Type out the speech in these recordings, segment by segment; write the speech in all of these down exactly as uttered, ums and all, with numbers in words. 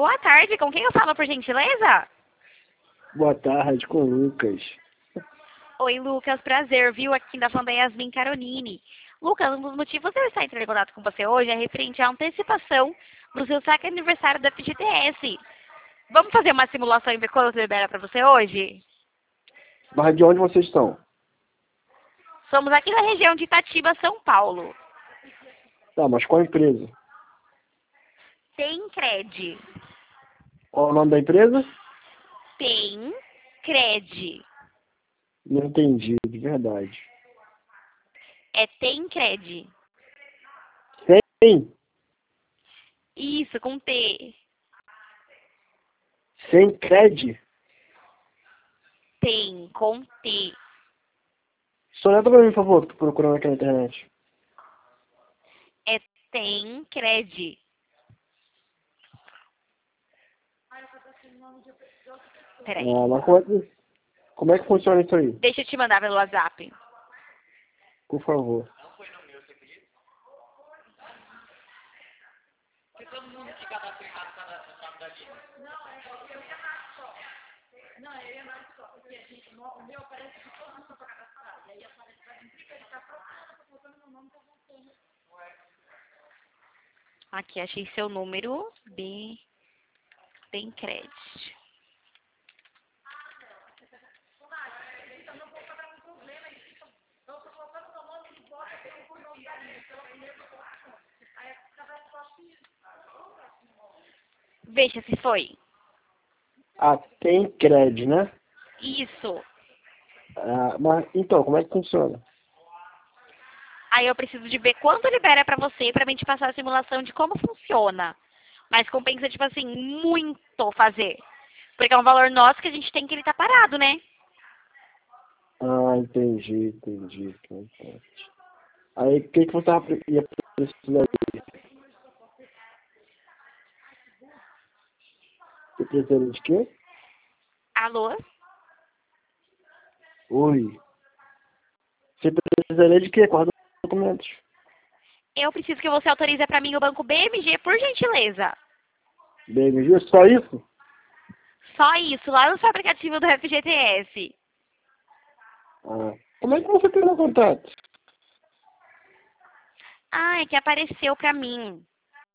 Boa tarde, com quem eu falo, por gentileza? Boa tarde, com o Lucas. Oi, Lucas, prazer, viu? Aqui da Fanda Yasmin Caronini. Lucas, um dos motivos de eu estar entrando em contato com você hoje é referente à antecipação do seu saque aniversário da F G T S. Vamos fazer uma simulação e ver quando eu libera para você hoje? Mas de onde vocês estão? Somos aqui na região de Itatiba, São Paulo. Tá, mas qual empresa? Tem Cred. Qual o nome da empresa? Tem Cred. Não entendi, de verdade. É Tem Cred. Tem? Isso, com T. Sem cred? Tem, com T. Soneta pra mim, por favor, que tô procurando aqui na internet. É Tem Cred. Peraí. Ah, mas como é, que, como é que funciona isso aí? Deixa eu te mandar pelo WhatsApp. Por favor. Aqui, achei seu número de Tem Cred. Veja se foi. Ah, tem cred, né? Isso. Ah, mas, então, como é que funciona? Aí eu preciso de ver quanto libera pra você pra mim te passar a simulação de como funciona. Mas compensa, tipo assim, muito fazer. Porque é um valor nosso que a gente tem que ele tá parado, né? Ah, entendi, entendi. entendi. Aí, o que, que você tava pre- ia precisar aí? Você precisa de quê? Alô? Oi. Você precisaria de quê? Quais documentos? Eu preciso que você autorize pra mim o banco B M G, por gentileza. B M G, só isso? Só isso, lá no seu aplicativo do F G T S. Ah, como é que você tem meu contato? Ah, é que apareceu pra mim.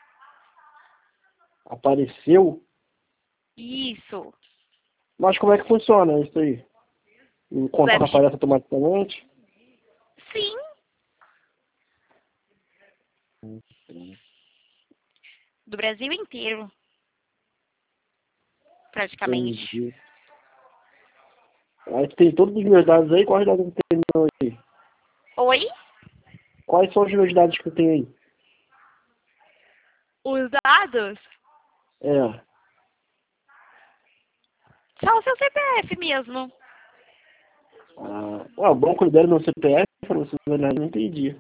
Apareceu? Isso. Mas como é que funciona isso aí? O O contato F G... aparece automaticamente? Sim. Do Brasil inteiro, praticamente. Entendi. Aí tem todos os meus dados aí, quais dados que tem aí? Oi? Quais são os meus dados que eu tenho aí? Os dados? É. Só o seu C P F mesmo. Ah, ué, o banco libera meu C P F pra vocês olharem, não entendi.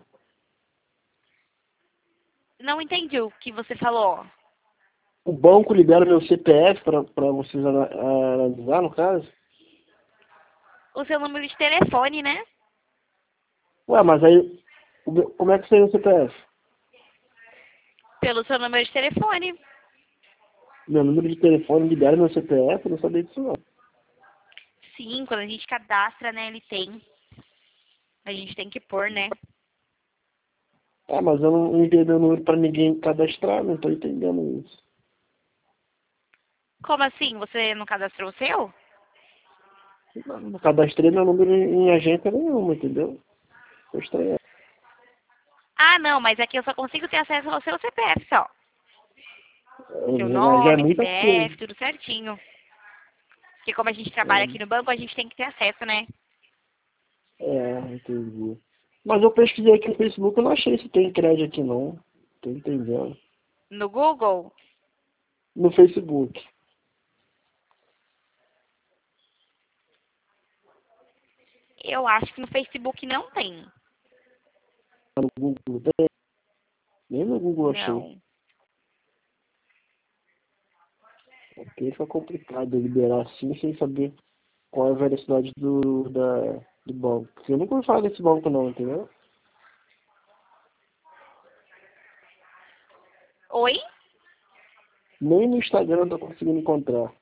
Não entendi o que você falou. O banco libera meu C P F pra, pra vocês ana- analisar, no caso? O seu número de telefone, né? Ué, mas aí, o meu- como é que tem o C P F? Pelo seu número de telefone. Meu número de telefone libera meu C P F? Eu não sabia disso não. Sim, quando a gente cadastra, né, ele tem. A gente tem que pôr, né? É, mas eu não enviei meu número pra ninguém cadastrar, não tô entendendo isso. Como assim? Você não cadastrou o seu? Não, não cadastrei meu número em, em agência nenhuma, entendeu? Tô estranho. Ah, não, mas aqui eu só consigo ter acesso ao seu C P F só. Seu Já, já é nome, muita coisa. C P F, tudo certinho. Porque como a gente trabalha aqui no banco, a gente tem que ter acesso, né? É, entendi. Mas eu pesquisei aqui no Facebook, eu não achei se tem crédito aqui não. Tô entendendo. No Google, No Facebook. eu acho que no Facebook não tem. No Google tem? Nem no Google eu achei. Não. Porque fica complicado eu liberar assim sem saber qual é a velocidade do, da, do banco. Porque eu nunca ouvi falar desse banco não, entendeu? Oi? Nem no Instagram eu tô conseguindo encontrar.